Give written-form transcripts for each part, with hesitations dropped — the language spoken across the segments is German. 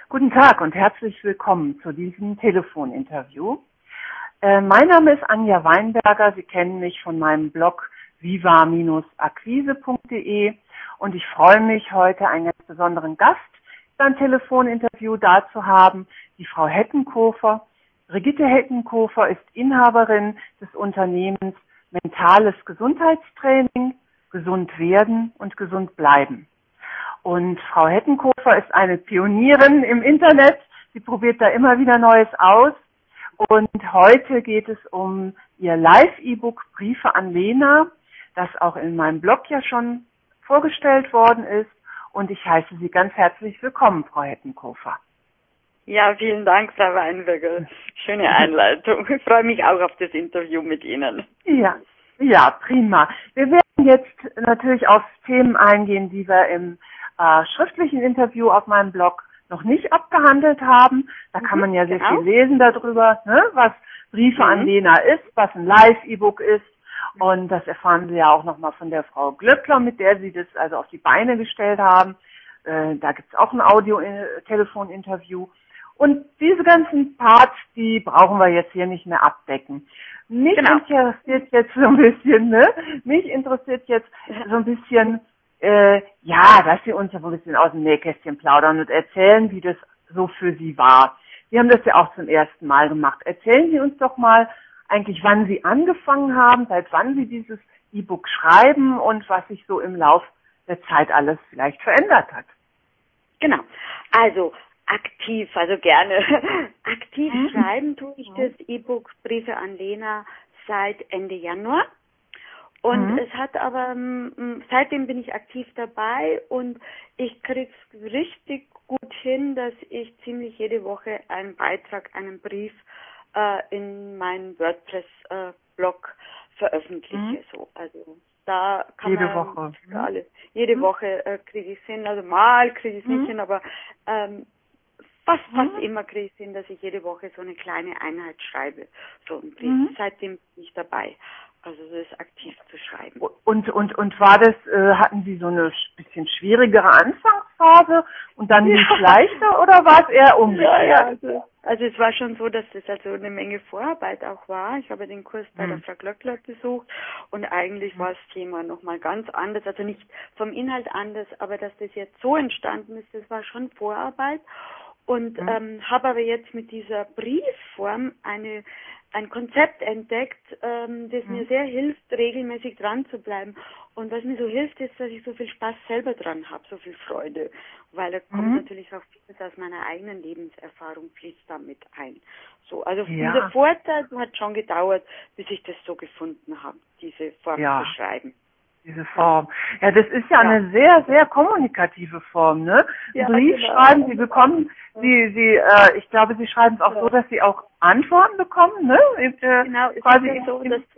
Guten Tag und herzlich willkommen zu diesem Telefoninterview. Mein Name ist Anja Weinberger. Sie kennen mich von meinem Blog viva-akquise.de und ich freue mich, heute einen ganz besonderen Gast beim Telefoninterview da zu haben, die Frau Hettenkofer. Brigitte Hettenkofer ist Inhaberin des Unternehmens Mentales Gesundheitstraining, Gesund werden und gesund bleiben. Und Frau Hettenkofer ist eine Pionierin im Internet. Sie probiert da immer wieder Neues aus. Und heute geht es um ihr Live-E-Book Briefe an Lena, das auch in meinem Blog ja schon vorgestellt worden ist. Und ich heiße Sie ganz herzlich willkommen, Frau Hettenkofer. Ja, vielen Dank, Frau Weinberger. Schöne Einleitung. Ich freue mich auch auf das Interview mit Ihnen. Ja, prima. Wir werden jetzt natürlich auf Themen eingehen, die wir im schriftlichen Interview auf meinem Blog noch nicht abgehandelt haben. Da kann man ja sehr viel lesen darüber, ne, was Briefe an Lena ist, was ein Live-E-Book ist. Und das erfahren Sie ja auch nochmal von der Frau Glöckler, mit der Sie das also auf die Beine gestellt haben. Da gibt's auch ein Audio-Telefoninterview. Und diese ganzen Parts, die brauchen wir jetzt hier nicht mehr abdecken. Mich interessiert jetzt so ein bisschen, dass Sie uns so ein bisschen aus dem Nähkästchen plaudern und erzählen, wie das so für Sie war. Sie haben das ja auch zum ersten Mal gemacht. Erzählen Sie uns doch mal eigentlich, wann Sie angefangen haben, seit wann Sie dieses E-Book schreiben und was sich so im Lauf der Zeit alles vielleicht verändert hat. Genau. Also gerne. Aktiv schreiben tue ich das E-Book Briefe an Lena seit Ende Januar. Und es hat aber, seitdem bin ich aktiv dabei und ich krieg's richtig gut hin, dass ich ziemlich jede Woche einen Beitrag, einen Brief in meinen WordPress-Blog veröffentliche. So, also da kann jede man Woche. alles. Jede Woche kriege ich es hin, also mal kriege ich es nicht hin, aber fast immer kriege ich es hin, dass ich jede Woche so eine kleine Einheit schreibe. So ein Brief. Seitdem bin ich dabei. Also das ist aktiv zu schreiben. Und war das, hatten Sie so eine bisschen schwierigere Anfangsphase und dann lief es leichter oder war es eher umgekehrt? Ja, also es war schon so, dass das also eine Menge Vorarbeit auch war. Ich habe den Kurs bei der Frau Glöckler besucht und eigentlich war das Thema nochmal ganz anders, also nicht vom Inhalt anders, aber dass das jetzt so entstanden ist, das war schon Vorarbeit. Und habe aber jetzt mit dieser Briefform ein Konzept entdeckt, das mir sehr hilft, regelmäßig dran zu bleiben. Und was mir so hilft, ist, dass ich so viel Spaß selber dran habe, so viel Freude. Weil da kommt natürlich auch vieles aus meiner eigenen Lebenserfahrung fließt damit ein. So, also dieser Vorteil hat schon gedauert, bis ich das so gefunden habe, diese Form zu schreiben. Diese Form. Ja, das ist ja eine sehr, sehr kommunikative Form, ne? Ja, Brief schreiben, Sie bekommen, ich glaube, Sie schreiben es auch so, dass Sie auch Antworten bekommen, ne? Genau, es quasi ist ja so, dass,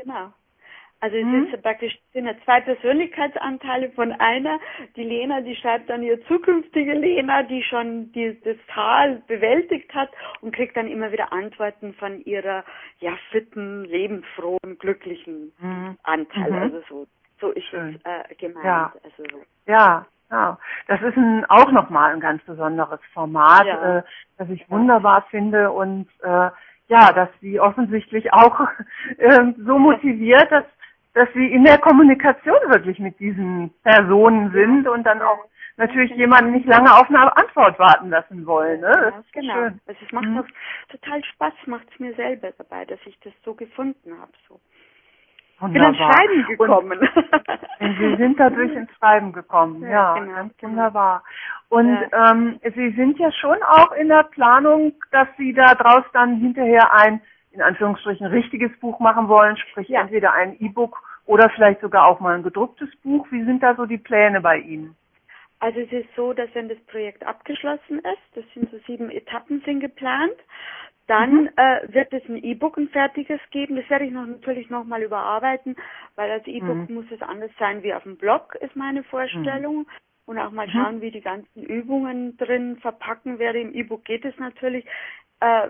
Also es ist praktisch, sind ja zwei Persönlichkeitsanteile von einer. Die Lena, die schreibt dann ihre zukünftige Lena, die schon das Tal bewältigt hat und kriegt dann immer wieder Antworten von ihrer, fitten, lebensfrohen, glücklichen Anteil. Also so ist es gemeint. Ja. Also so. Ja. Das ist auch nochmal ein ganz besonderes Format, das ich wunderbar finde und dass Sie offensichtlich auch so motiviert, dass Sie in der Kommunikation wirklich mit diesen Personen sind und dann auch natürlich jemanden nicht lange auf eine Antwort warten lassen wollen. Ne? Das ist schön. Also es macht auch total Spaß, macht es mir selber dabei, dass ich das so gefunden habe. So. Wunderbar. Bin ins Schreiben gekommen. Sie sind dadurch ins Schreiben gekommen. Ganz wunderbar. Und Sie sind ja schon auch in der Planung, dass Sie da draus dann hinterher ein, in Anführungsstrichen, richtiges Buch machen wollen, sprich entweder ein E-Book oder vielleicht sogar auch mal ein gedrucktes Buch. Wie sind da so die Pläne bei Ihnen? Also es ist so, dass wenn das Projekt abgeschlossen ist, das sind so 7 Etappen sind geplant, dann wird es ein E-Book, ein fertiges geben. Das werde ich natürlich noch mal überarbeiten, weil als E-Book muss es anders sein wie auf dem Blog, ist meine Vorstellung. Und auch mal schauen, wie die ganzen Übungen drin verpacken werde. Im E-Book geht es natürlich.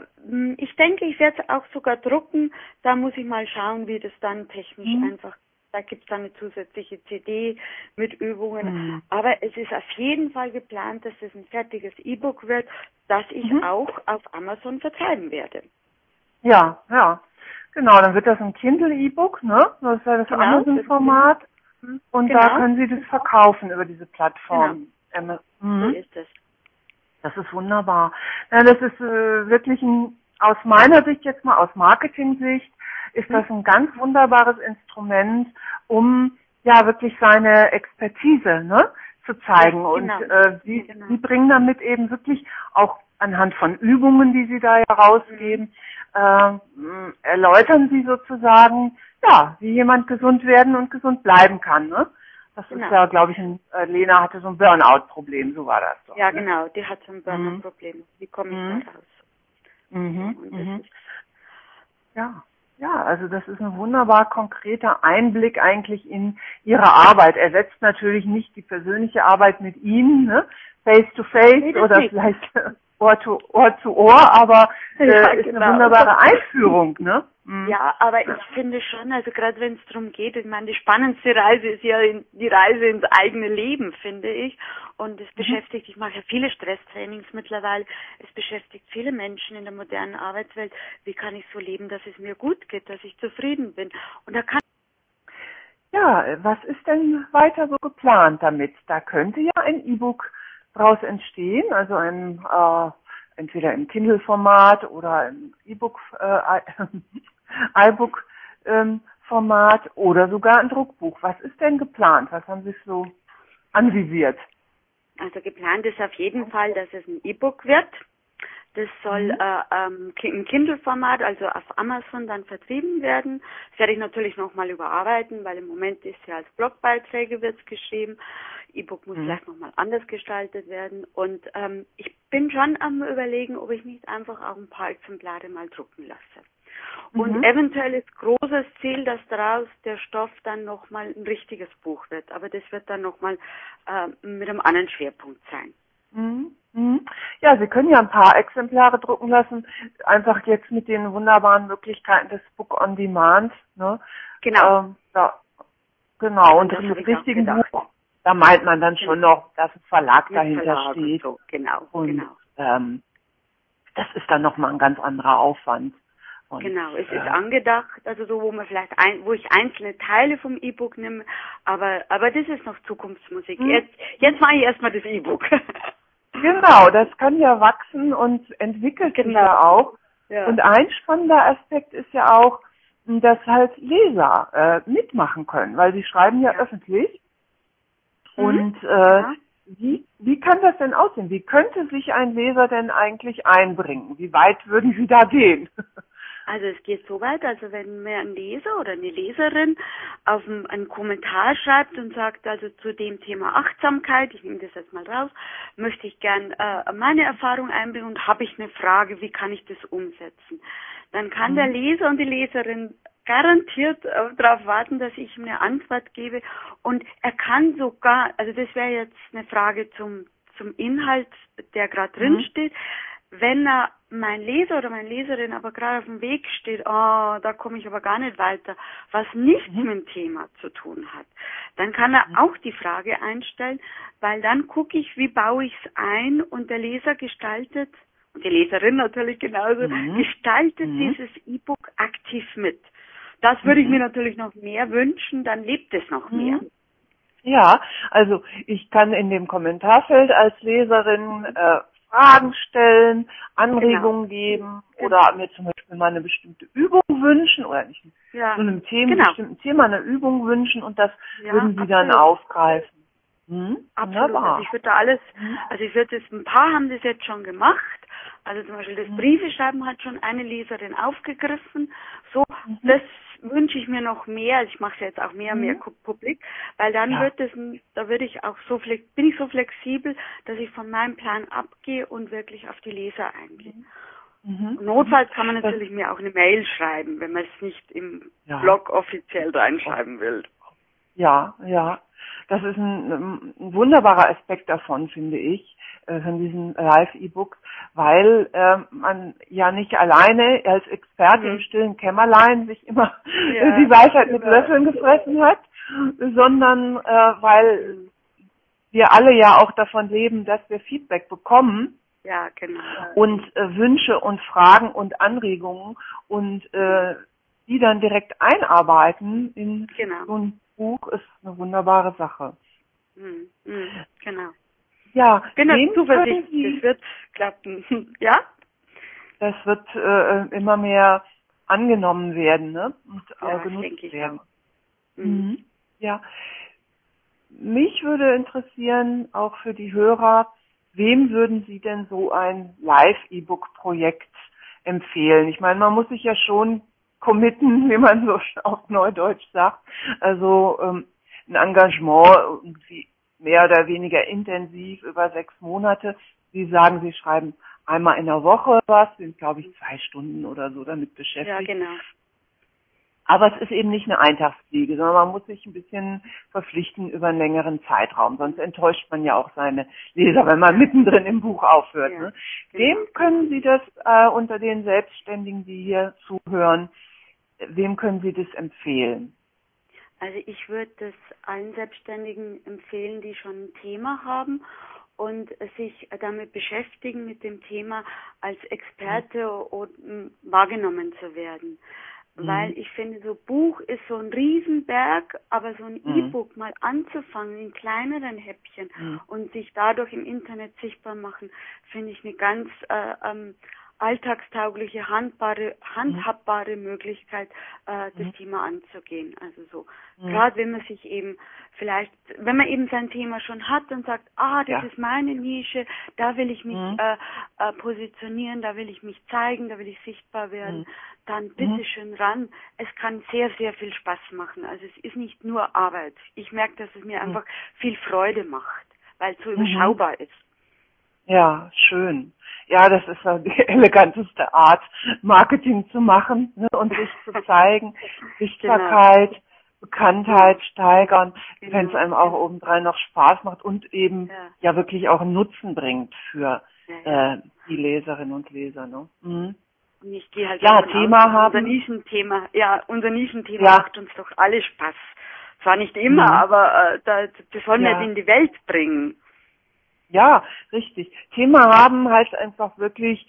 Ich denke, ich werde es auch sogar drucken. Da muss ich mal schauen, wie das dann technisch einfach Da gibt es dann eine zusätzliche CD mit Übungen. Aber es ist auf jeden Fall geplant, dass es ein fertiges E-Book wird, das ich auch auf Amazon vertreiben werde. Ja, ja. Genau, dann wird das ein Kindle-E-Book, ne? Das ist ja das Amazon-Format. Und da können Sie das verkaufen über diese Plattform. Genau. So ist es. Das ist wunderbar. Ja, das ist wirklich aus meiner Sicht jetzt mal, aus Marketing-Sicht, ist das ein ganz wunderbares Instrument, um ja wirklich seine Expertise, ne, zu zeigen. Ja, genau. Und Sie bringen damit eben wirklich auch anhand von Übungen, die Sie da ja rausgeben, erläutern Sie sozusagen, ja, wie jemand gesund werden und gesund bleiben kann, ne? Das ist ja, glaube ich, Lena hatte so ein Burnout-Problem, so war das doch. Ja, genau, die hat so ein Burnout-Problem. Wie komme ich da raus? Ja, also das ist ein wunderbar konkreter Einblick eigentlich in Ihre Arbeit. Er setzt natürlich nicht die persönliche Arbeit mit Ihnen, ne? Face to face oder vielleicht Ohr zu Ohr, aber ist eine wunderbare Einführung, ne? Ja, aber ich finde schon, also gerade wenn es darum geht, ich meine, die spannendste Reise ist ja die Reise ins eigene Leben, finde ich. Und es beschäftigt, ich mache ja viele Stresstrainings mittlerweile, es beschäftigt viele Menschen in der modernen Arbeitswelt. Wie kann ich so leben, dass es mir gut geht, dass ich zufrieden bin? Und da kann Ja, was ist denn weiter so geplant damit? Da könnte ja ein E-Book draus entstehen, also ein entweder im Kindle-Format oder im E-Book, iBook-Format oder sogar ein Druckbuch. Was ist denn geplant? Was haben Sie so anvisiert? Also geplant ist auf jeden Fall, dass es ein E-Book wird. Das soll im Kindle-Format, also auf Amazon, dann vertrieben werden. Das werde ich natürlich nochmal überarbeiten, weil im Moment ist ja als Blogbeiträge wird's geschrieben. E-Book muss vielleicht nochmal anders gestaltet werden. Und ich bin schon am Überlegen, ob ich nicht einfach auch ein paar Exemplare mal drucken lasse. Und eventuell ist großes Ziel, dass daraus der Stoff dann nochmal ein richtiges Buch wird. Aber das wird dann nochmal mit einem anderen Schwerpunkt sein. Ja, Sie können ja ein paar Exemplare drucken lassen, einfach jetzt mit den wunderbaren Möglichkeiten des Book on Demand, ne? Genau. Genau, und mit richtigen Buch, da meint man dann schon noch, dass ein Verlag dahinter steht. So. Genau. Das ist dann nochmal ein ganz anderer Aufwand. Und, genau, es ist angedacht, also so, wo man vielleicht wo ich einzelne Teile vom E-Book nehme, aber das ist noch Zukunftsmusik. Jetzt mache ich erstmal das E-Book. Genau, das kann ja wachsen und entwickelt sich ja auch. Ja. Und ein spannender Aspekt ist ja auch, dass halt Leser mitmachen können, weil sie schreiben ja öffentlich. Und wie kann das denn aussehen? Wie könnte sich ein Leser denn eigentlich einbringen? Wie weit würden Sie da gehen? Also es geht so weit, also wenn mir ein Leser oder eine Leserin auf einen Kommentar schreibt und sagt, also zu dem Thema Achtsamkeit, ich nehme das jetzt mal raus, möchte ich gern meine Erfahrung einbringen und habe ich eine Frage, wie kann ich das umsetzen? Dann kann der Leser und die Leserin garantiert darauf warten, dass ich ihm eine Antwort gebe, und er kann sogar, also das wäre jetzt eine Frage zum Inhalt, der gerade drin steht, wenn mein Leser oder meine Leserin aber gerade auf dem Weg steht, da komme ich aber gar nicht weiter, was nichts mit dem Thema zu tun hat, dann kann er auch die Frage einstellen, weil dann gucke ich, wie baue ich es ein, und der Leser gestaltet, und die Leserin natürlich genauso, gestaltet dieses E-Book aktiv mit. Das würde ich mir natürlich noch mehr wünschen, dann lebt es noch mehr. Ja, also ich kann in dem Kommentarfeld als Leserin Fragen stellen, Anregungen geben oder mir zum Beispiel mal eine bestimmte Übung wünschen oder nicht zu einem bestimmten Thema eine Übung wünschen, und das würden Sie dann aufgreifen. Absolut. Also ich würde da alles, ein paar haben das jetzt schon gemacht. Also zum Beispiel das Briefeschreiben hat schon eine Leserin aufgegriffen. So, das wünsche ich mir noch mehr. Also ich mache es jetzt auch mehr und mehr publik, weil dann bin ich so flexibel, dass ich von meinem Plan abgehe und wirklich auf die Leser eingehe. Notfalls kann man natürlich mir auch eine Mail schreiben, wenn man es nicht im Blog offiziell reinschreiben will. Ja. Das ist ein wunderbarer Aspekt davon, finde ich, von diesen Live-E-Books, weil man ja nicht alleine als Experte im stillen Kämmerlein sich immer die Weisheit mit Löffeln gefressen hat, sondern weil wir alle ja auch davon leben, dass wir Feedback bekommen. Ja, genau. Und Wünsche und Fragen und Anregungen und die dann direkt einarbeiten in so ein Buch ist eine wunderbare Sache. Genau. Ja, bin da zuversichtlich, das wird klappen. Ja? Das wird immer mehr angenommen werden, ne? Und auch genutzt werden. Ja. Mich würde interessieren, auch für die Hörer, wem würden Sie denn so ein Live-E-Book-Projekt empfehlen? Ich meine, man muss sich ja schon committen, wie man so auf Neudeutsch sagt. Also ein Engagement irgendwie mehr oder weniger intensiv über 6 Monate. Sie sagen, Sie schreiben einmal in der Woche was, sind glaube ich 2 Stunden oder so damit beschäftigt. Ja, genau. Aber es ist eben nicht eine Eintagsfliege, sondern man muss sich ein bisschen verpflichten über einen längeren Zeitraum. Sonst enttäuscht man ja auch seine Leser, wenn man mittendrin im Buch aufhört. Ne? Wem können Sie das unter den Selbstständigen, die hier zuhören, wem können Sie das empfehlen? Also ich würde das allen Selbstständigen empfehlen, die schon ein Thema haben und sich damit beschäftigen, mit dem Thema als Experte wahrgenommen zu werden. Weil ich finde, so Buch ist so ein Riesenberg, aber so ein E-Book mal anzufangen in kleineren Häppchen und sich dadurch im Internet sichtbar machen, finde ich eine ganz alltagstaugliche, handhabbare Möglichkeit, das Thema anzugehen. Also so, gerade wenn man sich eben vielleicht, wenn man eben sein Thema schon hat und sagt, das ist meine Nische, da will ich mich positionieren, da will ich mich zeigen, da will ich sichtbar werden, dann bitteschön ran. Es kann sehr, sehr viel Spaß machen. Also es ist nicht nur Arbeit. Ich merke, dass es mir einfach viel Freude macht, weil es so überschaubar ist. Ja, schön. Ja, das ist ja die eleganteste Art, Marketing zu machen, ne, und sich zu zeigen, Sichtbarkeit, Bekanntheit steigern, wenn es einem auch obendrein noch Spaß macht und eben ja wirklich auch einen Nutzen bringt für die Leserinnen und Leser. Ne? Und ich gehe halt Thema aus, haben. Unser Nischenthema macht uns doch alle Spaß. Zwar nicht immer, aber das wollen wir in die Welt bringen. Ja, richtig. Thema haben heißt einfach wirklich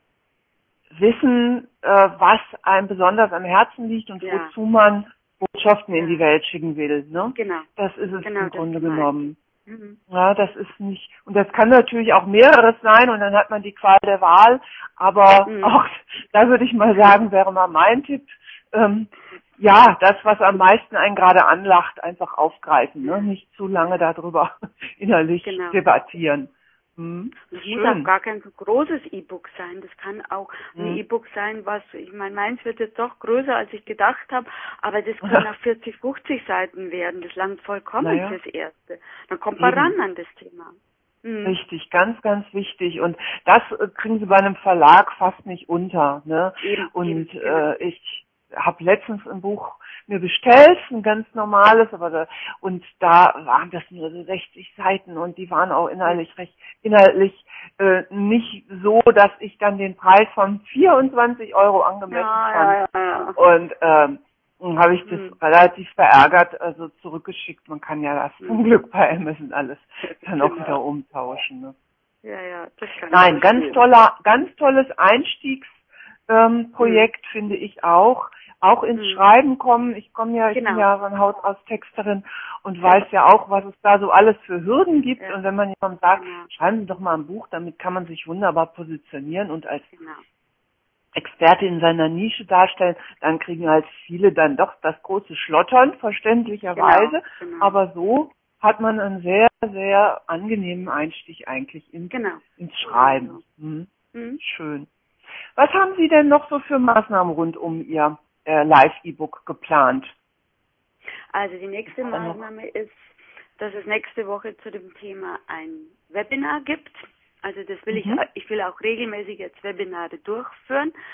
wissen, was einem besonders am Herzen liegt und wozu man Botschaften in die Welt schicken will. Ne? Genau. Das ist es im Grunde genommen. Ja, das ist nicht, und das kann natürlich auch mehreres sein und dann hat man die Qual der Wahl, aber auch, da würde ich mal sagen, wäre mal mein Tipp, das, was am meisten einen gerade anlacht, einfach aufgreifen, ne? Nicht zu lange darüber innerlich debattieren. Das muss auch gar kein so großes E-Book sein. Das kann auch ein E-Book sein, ich meine, meins wird jetzt doch größer, als ich gedacht habe, aber das können auch 40, 50 Seiten werden. Das langt vollkommen fürs Erste. Dann kommt man ran an das Thema. Richtig, ganz, ganz wichtig. Und das kriegen Sie bei einem Verlag fast nicht unter. Ne? Ich habe letztens ein Buch mir bestellt, ein ganz normales, und da waren das nur so 60 Seiten und die waren auch inhaltlich nicht so, dass ich dann den Preis von 24 € angemessen fand. Ja. Und habe ich das relativ verärgert, also zurückgeschickt. Man kann ja das zum Glück bei Amazon alles dann auch wieder umtauschen. Ne? Ja, das kann Nein, ganz tolles Einstiegsprojekt finde ich auch ins Schreiben kommen. Ich bin ja von Haus aus Texterin und weiß ja auch, was es da so alles für Hürden gibt. Und wenn man jemandem sagt, schreiben Sie doch mal ein Buch, damit kann man sich wunderbar positionieren und als Experte in seiner Nische darstellen, dann kriegen halt viele dann doch das große Schlottern, verständlicherweise. Aber so hat man einen sehr, sehr angenehmen Einstieg eigentlich ins Schreiben. Schön. Was haben Sie denn noch so für Maßnahmen rund um Ihr Live-E-Book geplant? Also die nächste Maßnahme ist, dass es nächste Woche zu dem Thema ein Webinar gibt. Also das will ich will auch regelmäßig jetzt Webinare durchführen.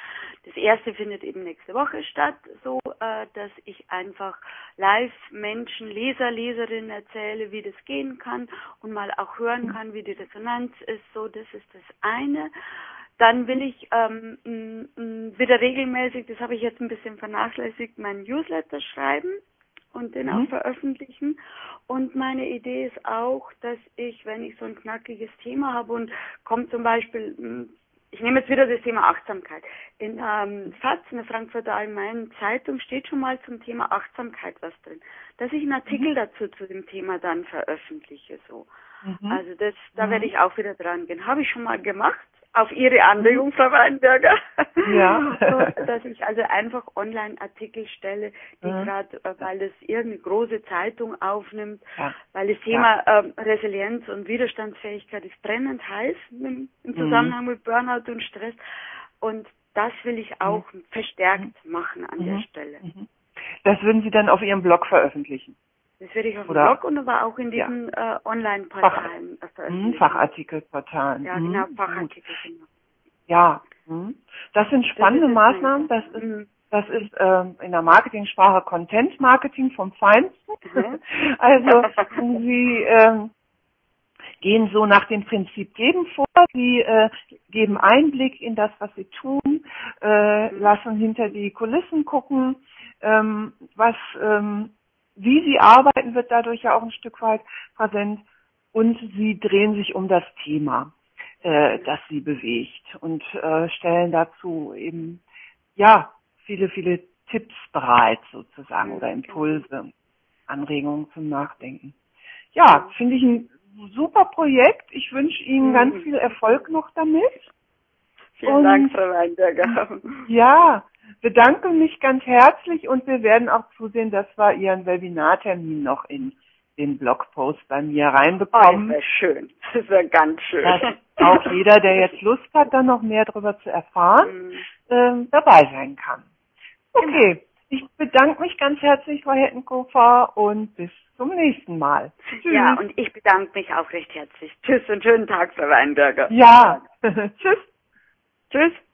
Das erste findet eben nächste Woche statt, so dass ich einfach live Menschen, Leser, Leserinnen erzähle, wie das gehen kann und mal auch hören kann, wie die Resonanz ist. So, das ist das eine. Dann will ich wieder regelmäßig, das habe ich jetzt ein bisschen vernachlässigt, meinen Newsletter schreiben und den auch veröffentlichen. Und meine Idee ist auch, dass ich, wenn ich so ein knackiges Thema habe und kommt zum Beispiel, ich nehme jetzt wieder das Thema Achtsamkeit. In FAZ, in der Frankfurter Allgemeinen Zeitung, steht schon mal zum Thema Achtsamkeit was drin. Dass ich einen Artikel dazu zu dem Thema dann veröffentliche, so. Also da werde ich auch wieder dran gehen. Habe ich schon mal gemacht. Auf Ihre Anregung, Frau Weinberger. Ja. So, dass ich also einfach Online-Artikel stelle, die gerade, weil es irgendeine große Zeitung aufnimmt, weil das Thema Resilienz und Widerstandsfähigkeit ist brennend heiß im Zusammenhang mit Burnout und Stress. Und das will ich auch verstärkt machen an der Stelle. Das würden Sie dann auf Ihrem Blog veröffentlichen? Das werde ich auf dem Blog und aber auch in diesen Online-Portalen veröffentlichen. Fachartikelportalen. Ja, genau, Fachartikel. Genau. Ja, das sind spannende Maßnahmen. Das ist in der Marketingsprache Content Marketing vom Feinsten. Also Sie gehen so nach dem Prinzip Geben vor. Sie geben Einblick in das, was Sie tun, lassen hinter die Kulissen gucken, wie Sie arbeiten, wird dadurch ja auch ein Stück weit präsent, und Sie drehen sich um das Thema, das Sie bewegt, und stellen dazu eben viele, viele Tipps bereit sozusagen oder Impulse, Anregungen zum Nachdenken. Ja, finde ich ein super Projekt. Ich wünsche Ihnen ganz viel Erfolg noch damit. Vielen Dank, Frau Weinberger. Ja, bedanke mich ganz herzlich, und wir werden auch zusehen, dass wir Ihren Webinartermin noch in den Blogpost bei mir reinbekommen. Das wäre schön. Das wäre ganz schön. Dass auch jeder, der jetzt Lust hat, da noch mehr darüber zu erfahren, dabei sein kann. Okay, ich bedanke mich ganz herzlich, Frau Hettenkofer, und bis zum nächsten Mal. Tschüss. Ja, und ich bedanke mich auch recht herzlich. Tschüss und schönen Tag, Frau Weinberger. Ja, tschüss. Tschüss.